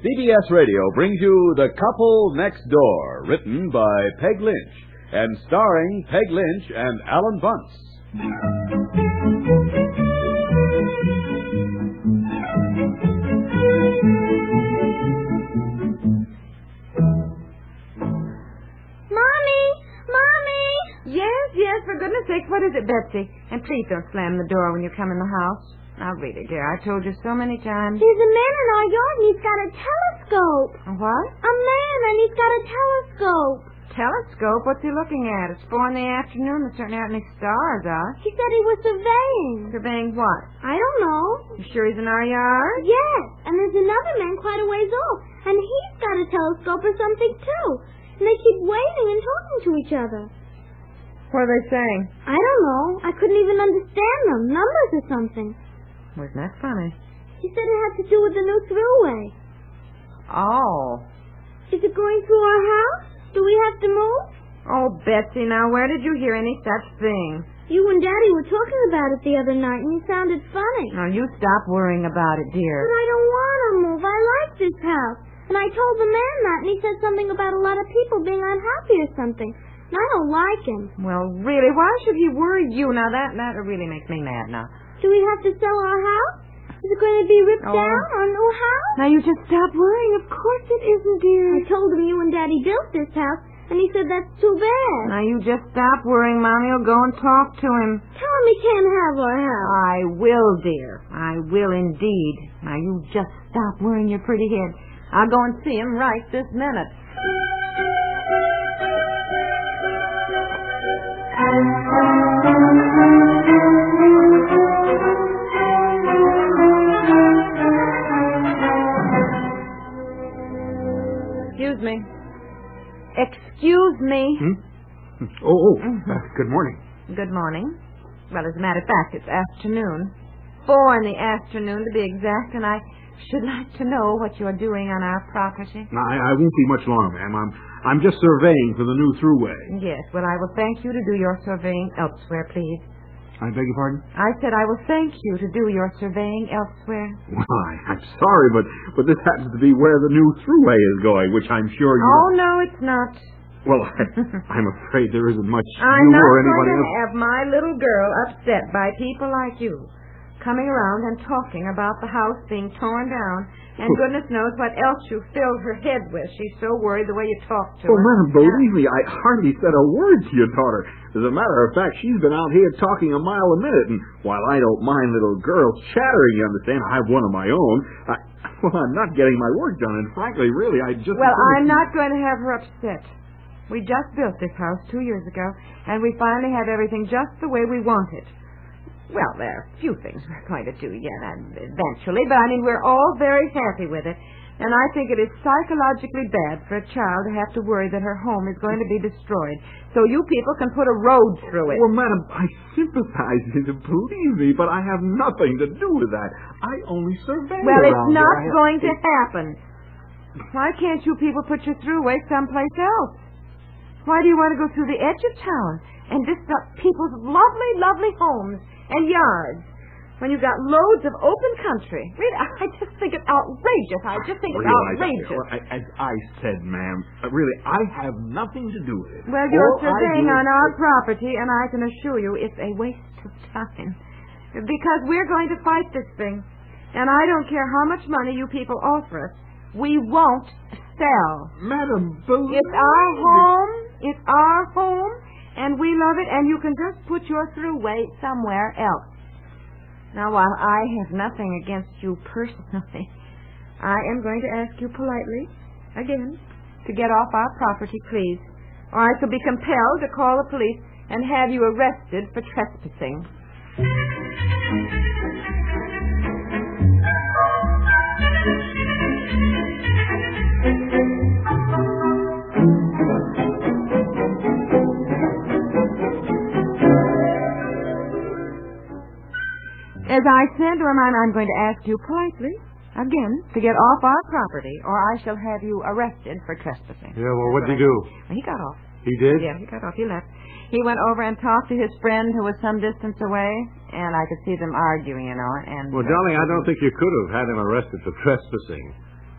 CBS Radio brings you The Couple Next Door, written by Peg Lynch and starring Peg Lynch and Alan Bunce. Mommy! Yes, for goodness sake, what is it, Betsy? And please don't slam the door when you come in the house. Now, really, dear, I told you so many times. There's a man in our yard and he's got a telescope. A what? A man and he's got a telescope. Telescope? What's he looking at? It's 4 in the afternoon. There certainly aren't any stars out. He said he was surveying. Surveying what? I don't know. You sure he's in our yard? Yes, and there's another man quite a ways off, and he's got a telescope or something, too. And they keep waving and talking to each other. What are they saying? I don't know. I couldn't even understand them. Numbers or something. Wasn't that funny? He said it had to do with the new thruway. Oh. Is it going through our house? Do we have to move? Oh, Betsy, now where did you hear any such thing? You and Daddy were talking about it the other night, and you sounded funny. Now, you stop worrying about it, dear. But I don't want to move. I like this house. And I told the man that, and he said something about a lot of people being unhappy or something. And I don't like him. Well, really, why should he worry you? Now, that really makes me mad now. Do we have to sell our house? Is it going to be ripped down, our new house? Now, you just stop worrying. Of course it isn't, dear. I told him you and Daddy built this house, and he said that's too bad. Now, you just stop worrying, Mommy. I'll go and talk to him. Tell him he can't have our house. I will, dear. I will indeed. Now, you just stop worrying your pretty head. I'll go and see him right this minute. Excuse me. Excuse me. Good morning. Good morning. Well, as a matter of fact, it's afternoon. 4 in the afternoon, to be exact, and I should like to know what you're doing on our property. I won't be much longer, ma'am. I'm just surveying for the new thruway. Yes, well, I will thank you to do your surveying elsewhere, please. I beg your pardon? I said I will thank you to do your surveying elsewhere. Why, I'm sorry, but this happens to be where the new thruway is going, which I'm sure you... Oh, no, it's not. Well, I'm afraid there isn't much I'm you not or going anybody to else... have my little girl upset by people like you, coming around and talking about the house being torn down, and goodness knows what else you filled her head with. She's so worried the way you talk to her. Well, Madam, believe me, I hardly said a word to your daughter. As a matter of fact, she's been out here talking a mile a minute, and while I don't mind little girls chattering, you understand, I have one of my own. I'm not getting my work done, and frankly, really, I just... Well, I'm not going to have her upset. We just built this house 2 years ago, and we finally have everything just the way we want it. Well, there are a few things we're going to do yet, eventually, but I mean, we're all very happy with it. And I think it is psychologically bad for a child to have to worry that her home is going to be destroyed, so you people can put a road through it. Well, Madam, I sympathize with you, believe me, but I have nothing to do with that. I only survey Well, around it's not here. going to happen. Why can't you people put your throughway someplace else? Why do you want to go through the edge of town and disrupt people's lovely, lovely homes and yards when you've got loads of open country? Really, I just think it's outrageous. I just think it's outrageous. As I said, ma'am, really, I have nothing to do with it. Well, you're All I surveying do on is- our property, and I can assure you it's a waste of time. Because we're going to fight this thing, and I don't care how much money you people offer us, we won't sell. Madam, believe It's our home. It's our home, and we love it, and you can just put your throughway somewhere else. Now, while I have nothing against you personally, I am going to ask you politely, again, to get off our property, please, or I shall be compelled to call the police and have you arrested for trespassing. As I said to him, I'm going to ask you politely, again, to get off our property, or I shall have you arrested for trespassing. Yeah, well, what'd he do? Well, he got off. He did? Yeah, he got off. He left. He went over and talked to his friend who was some distance away, and I could see them arguing, you know. And Well, darling, I don't think you could have had him arrested for trespassing.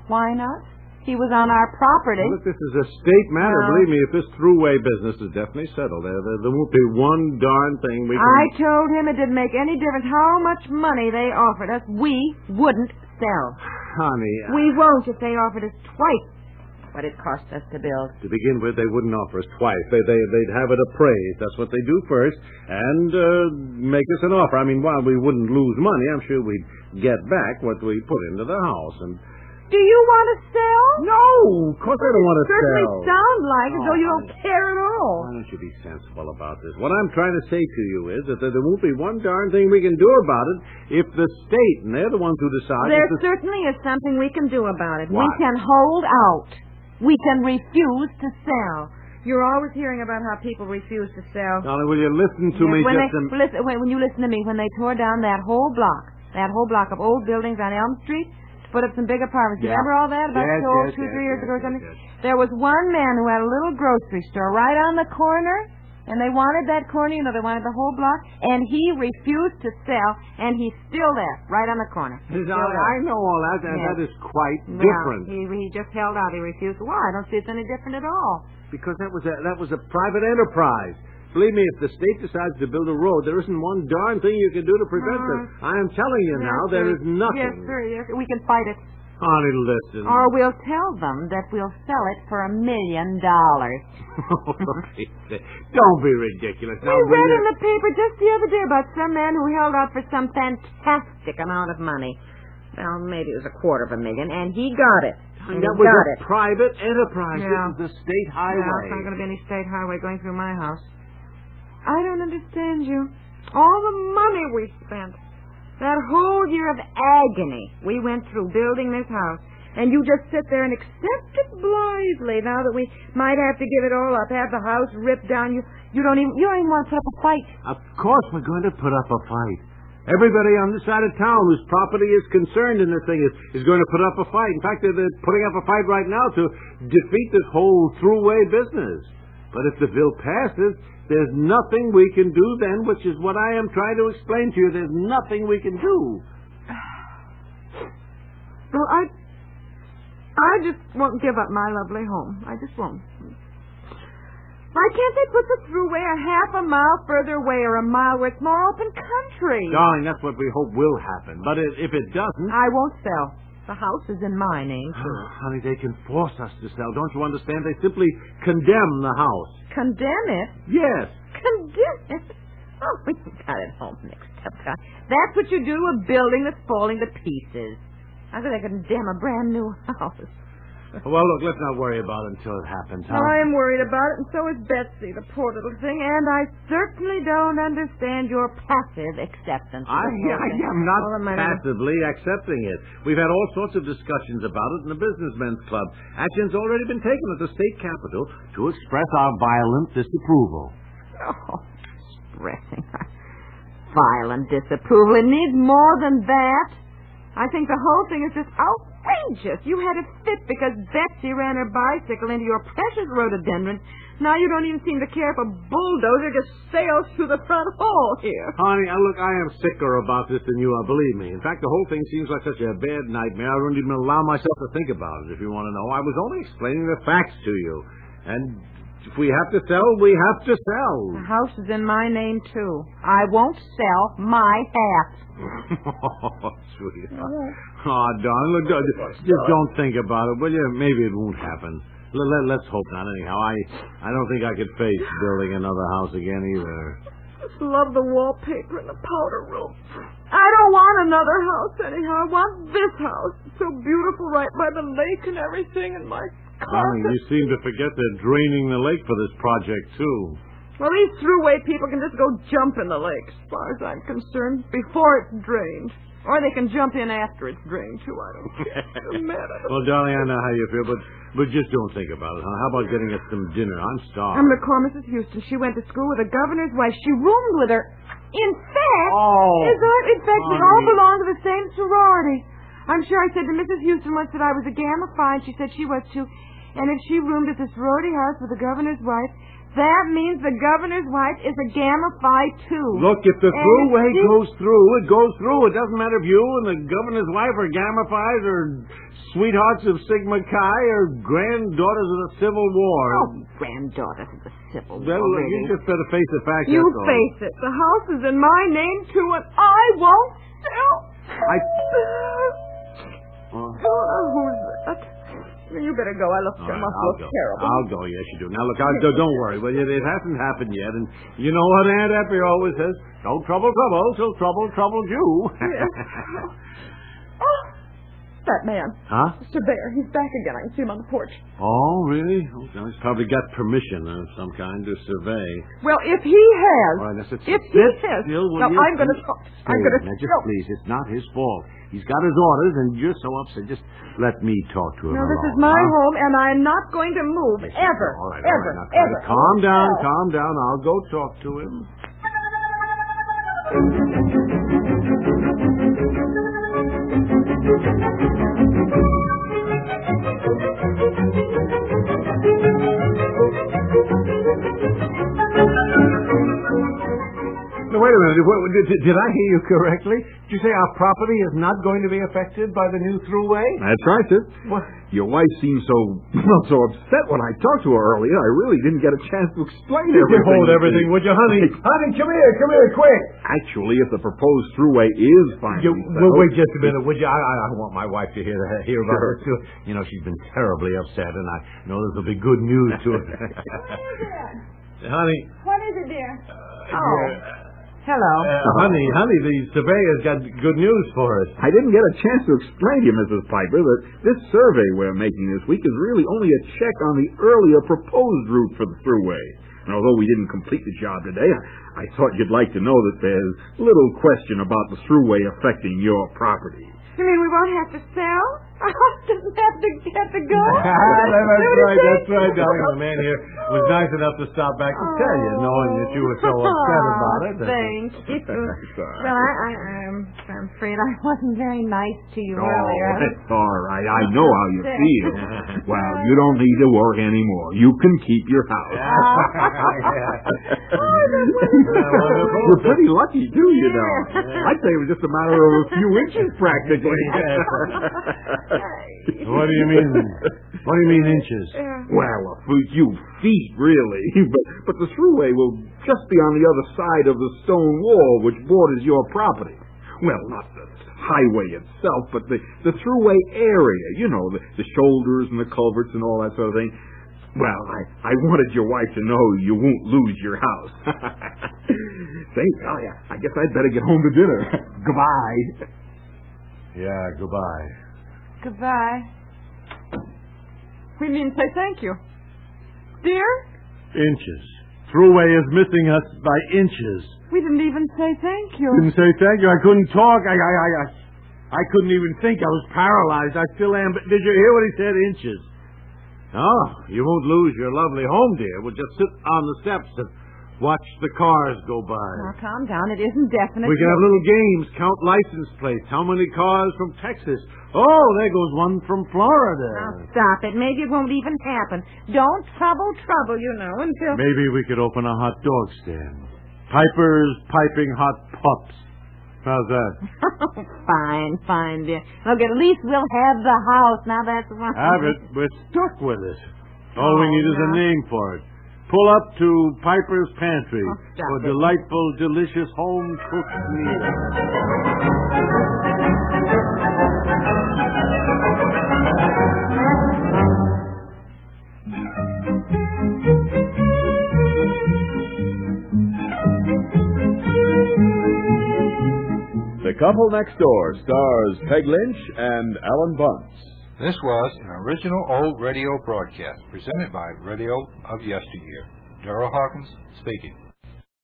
Why not? He was on our property. Look, this is a state matter. No. Believe me, if this throughway business is definitely settled, there won't be one darn thing we can... I told him it didn't make any difference how much money they offered us. We wouldn't sell. Honey... We won't if they offered us twice what it cost us to build. To begin with, they wouldn't offer us twice. They'd have it appraised. That's what they do first. And make us an offer. I mean, while we wouldn't lose money, I'm sure we'd get back what we put into the house. And do you want to sell? no, of course I don't want to Certainly sell. sound like as though you don't honey. care at all. Why don't you be sensible about this? What I'm trying to say to you is that there won't be one darn thing we can do about it if the state, and they're the ones who decide... There certainly is something we can do about it. What? We can hold out. We can refuse to sell. You're always hearing about how people refuse to sell. Darling, will you listen to me when just a... when you listen to me, when they tore down that whole block of old buildings on Elm Street to put up some big apartments. Yeah. Remember all that about Yes, 2 or 3 years ago or something? yes. There was one man who had a little grocery store right on the corner, and they wanted that corner, they wanted the whole block, and he refused to sell, and he's still there, right on the corner. He's still there. I know all that, and Yes. that is quite Well, different. He just held out. He refused. Why? I don't see it's any different at all. Because that was a private enterprise. Believe me, if the state decides to build a road, there isn't one darn thing you can do to prevent it. I am telling you now, Yes, there sir. is nothing. Yes, sir. Yes, we can fight it. Honey, listen. Or we'll tell them that we'll sell it for $1 million. Don't be ridiculous. We read in the paper just the other day about some man who held out for some fantastic amount of money. Well, maybe it was $250,000, and he got it. And that he was got a it. private enterprise. Yeah. This is the state highway. No, it's not going to be any state highway going through my house. I don't understand you. All the money we spent. That whole year of agony we went through building this house. And you just sit there and accept it blithely now that we might have to give it all up, have the house ripped down. You don't even want to put up a fight. Of course we're going to put up a fight. Everybody on this side of town whose property is concerned in this thing is going to put up a fight. In fact, they're putting up a fight right now to defeat this whole throughway business. But if the bill passes, there's nothing we can do then, which is what I am trying to explain to you. There's nothing we can do. Well, I just won't give up my lovely home. I just won't. Why can't they put the throughway a half a mile further away or a mile where it's more open country? Darling, that's what we hope will happen. But if it doesn't... I won't sell. The house is in my name, too. Honey, they can force us to sell. Don't you understand? They simply condemn the house. Condemn it? Yes. Condemn it? Oh, we got it home mixed up. That's what you do to a building that's falling to pieces. How could they condemn a brand new house? Well, look, let's not worry about it until it happens, huh? I'm worried about it, and so is Betsy, the poor little thing, and I certainly don't understand your passive acceptance. I am not passively accepting it. We've had all sorts of discussions about it in the Businessmen's Club. Action's already been taken at the state capitol to express our violent disapproval. Oh, expressing our violent disapproval. It needs more than that. I think the whole thing is just outrageous. You had a fit because Betsy ran her bicycle into your precious rhododendron. Now you don't even seem to care if a bulldozer just sails through the front hall here. Honey, look, I am sicker about this than you are, believe me. In fact, the whole thing seems like such a bad nightmare, I wouldn't even allow myself to think about it, if you want to know. I was only explaining the facts to you. And if we have to sell, we have to sell. The house is in my name, too. I won't sell my half. Oh, sweetheart. Oh, darling, look, just don't think about it, will you? Maybe it won't happen. Let's hope not, anyhow. I don't think I could face building another house again, either. I just love the wallpaper in the powder room. I don't want another house, anyhow. I want this house. It's so beautiful right by the lake and everything, and my Darling, you seem to forget they're draining the lake for this project, too. Well, these throughway people can just go jump in the lake, as far as I'm concerned, before it's drained. Or they can jump in after it's drained, too. I don't care. Well, darling, I know how you feel, but just don't think about it, huh? How about getting us some dinner? I'm starved. I'm going to call Mrs. Houston. She went to school with the governor's wife. She roomed with her. In fact, we all belong to the same sorority. I'm sure I said to Mrs. Houston once that I was a Gamma Phi, and she said she was too. And if she roomed at the sorority house with the governor's wife, then maybe she could That means the governor's wife is a Gamma Phi, too. Look, if the And throughway she- goes through, it goes through. It doesn't matter if you and the governor's wife are Gamma Phi's or sweethearts of Sigma Chi or granddaughters of the Civil War. Oh, granddaughter of the Civil War. Well, already. you just better face the fact. You that's all. face it. The house is in my name, too, and I won't sell. Who's that? You better go. I look All sure right, must I'll look go. terrible. I'll go. Yes, you do. Now, look, don't worry. But it hasn't happened yet. And you know what Aunt Effie always says? Don't trouble till trouble troubles you. Yes. Oh, that man. Huh? Mr. Bear. He's back again. I can see him on the porch. Oh, really? Oh, he's probably got permission of some kind to survey. Well, if he has. All right, If he has. Will Now, you I'm going to talk. I'm going to. Now, just please, it's not his fault. He's got his orders, and you're so upset. Just let me talk to him No, this alone, is my huh? home, and I'm not going to move. Yes, Ever. All right, Ever. Now, try Ever. to calm down, No. calm down. I'll go talk to him. Now, wait a minute. Did I hear you correctly? Did you say our property is not going to be affected by the new throughway? That's right, sir. What? Your wife seemed so upset when I talked to her earlier. I really didn't get a chance to explain You everything. hold everything, would you, honey? Honey, come here, quick. Actually, if the proposed throughway is finally Well, settled, wait just a minute, would you? I want my wife to hear about Sure. this, too. You know, she's been terribly upset, and I know this will be good news to her. Honey. What is it, dear? Hello. Honey, the surveyor's got good news for us. I didn't get a chance to explain to you, Mrs. Piper, that this survey we're making this week is really only a check on the earlier proposed route for the throughway. And although we didn't complete the job today, I thought you'd like to know that there's little question about the throughway affecting your property. You mean we won't have to sell? Our house doesn't have to go? That's right, darling. The man here was nice enough to stop back to tell you, knowing that you were so upset about it. Thank you. Well, I'm afraid I wasn't very nice to you earlier. That's all right. I know how you feel. Well, you don't need to work anymore. You can keep your house. You're pretty lucky, too, you know. I'd say it was just a matter of a few inches, practically. What do you mean? What do you mean inches? Well, a few feet, really. But the throughway will just be on the other side of the stone wall which borders your property. Well, not the highway itself, but the throughway area. You know, the shoulders and the culverts and all that sort of thing. Well, I wanted your wife to know you won't lose your house. Say, I guess I'd better get home to dinner. Goodbye. Yeah, goodbye. Goodbye. We mean say thank you. Dear? Inches. Throughway is missing us by inches. We didn't even say thank you. Didn't say thank you. I couldn't talk. I couldn't even think. I was paralyzed. I still am. But did you hear what he said? Inches. Oh, you won't lose your lovely home, dear. We'll just sit on the steps and watch the cars go by. Now, calm down. It isn't definite. We can have little games, count license plates. How many cars from Texas? Oh, there goes one from Florida. Now, stop it. Maybe it won't even happen. Don't trouble, you know, until... Maybe we could open a hot dog stand. Piper's Piping Hot Pups. How's that? Fine, dear. Look, at least we'll have the house. Now, that's one. Have it. We're stuck with it. All we need is a name for it. Pull up to Piper's Pantry for delightful, delicious home-cooked meals. The Couple Next Door stars Peg Lynch and Alan Bunce. This was an original old radio broadcast presented by Radio of Yesteryear. Darrell Hawkins speaking.